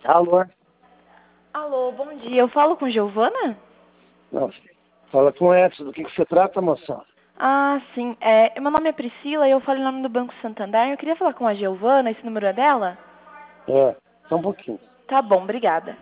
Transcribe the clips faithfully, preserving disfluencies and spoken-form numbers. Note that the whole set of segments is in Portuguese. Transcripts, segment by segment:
Alô? Alô, bom dia. Eu falo com Giovana? Não, fala com Edson. Do que, que se trata, moça? Ah, sim. É, meu nome é Priscila e eu falo em nome do Banco Santander. Eu queria falar com a Giovana, esse número é dela? É, só um pouquinho. Tá bom, obrigada.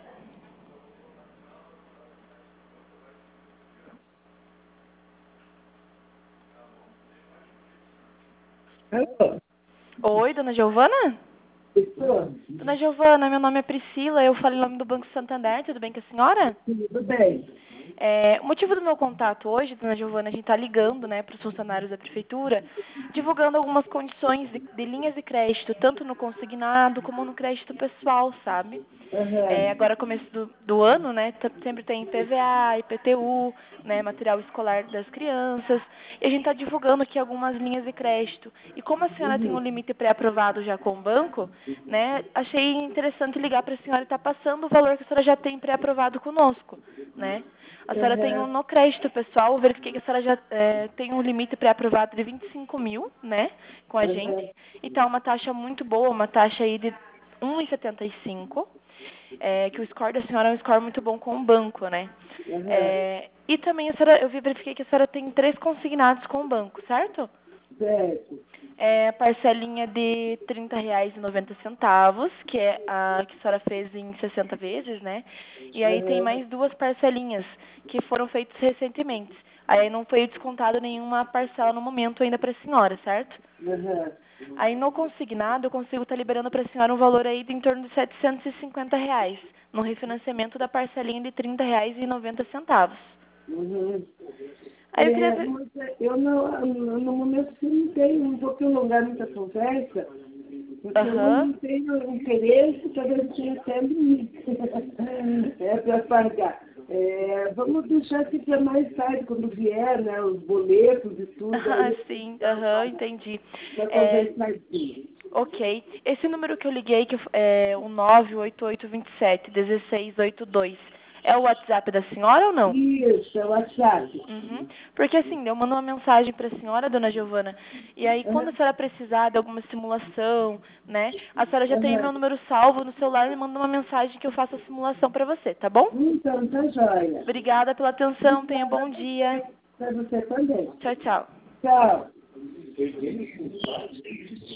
Alô? Oi, dona Giovana? Estou? Dona Giovana, meu nome é Priscila, eu falo em nome do Banco Santander. Tudo bem com a senhora? Tudo bem. É, o motivo do meu contato hoje, dona Giovana, a gente está ligando, né, para os funcionários da prefeitura, divulgando algumas condições de, de linhas de crédito, tanto no consignado como no crédito pessoal, sabe? É, Aham. agora, começo do, do ano, né, t- sempre tem I P V A, I P T U, né, material escolar das crianças, e a gente está divulgando aqui algumas linhas de crédito. E como a senhora tem um limite pré-aprovado já com o banco, né, achei interessante ligar para a senhora e estar passando o valor que a senhora já tem pré-aprovado conosco, né? A senhora tem um Aham. no crédito pessoal, eu verifiquei que a senhora já é, tem um limite pré-aprovado de vinte e cinco mil, né, com a gente. Aham. E tá uma taxa muito boa, uma taxa aí de um vírgula setenta e cinco. É, que o score da senhora é um score muito bom com o banco, né? Aham. É, e também a senhora, eu vi- verifiquei que a senhora tem três consignados com o banco, certo? Certo. É a parcelinha de trinta reais e noventa centavos, que é a que a senhora fez em sessenta vezes, né? E aí tem Aham. mais duas parcelinhas que foram feitas recentemente. Aí não foi descontado nenhuma parcela no momento ainda para a senhora, certo? Aham. Aí no consignado eu consigo estar liberando para a senhora um valor aí de em torno de setecentos e cinquenta reais, no refinanciamento da parcelinha de trinta reais e noventa centavos. Uhum. Aí eu queria É, ver... mas é, eu não, no no momento que não tenho, não vou prolongar muita conversa, porque eu Aham. não tenho interesse para garantir até limite. É para pagar. É, vamos deixar aqui para mais tarde, quando vier, né, os boletos e tudo, Ah, aí sim, aham, entendi. para É, conversar aqui. ok. Esse número que eu liguei, que é o nove oito oito dois sete, um seis oito dois, é o WhatsApp da senhora ou não? Isso, é o WhatsApp. Uhum. Porque assim, eu mando uma mensagem para a senhora, dona Giovana, e aí quando a Aham, senhora precisar de alguma simulação, né, a senhora já tem meu aham. número salvo no celular e me manda uma mensagem que eu faço a simulação para você, tá bom? Então, tá joia. Obrigada pela atenção, tenha um bom dia. Para você também. Tchau, tchau. Tchau.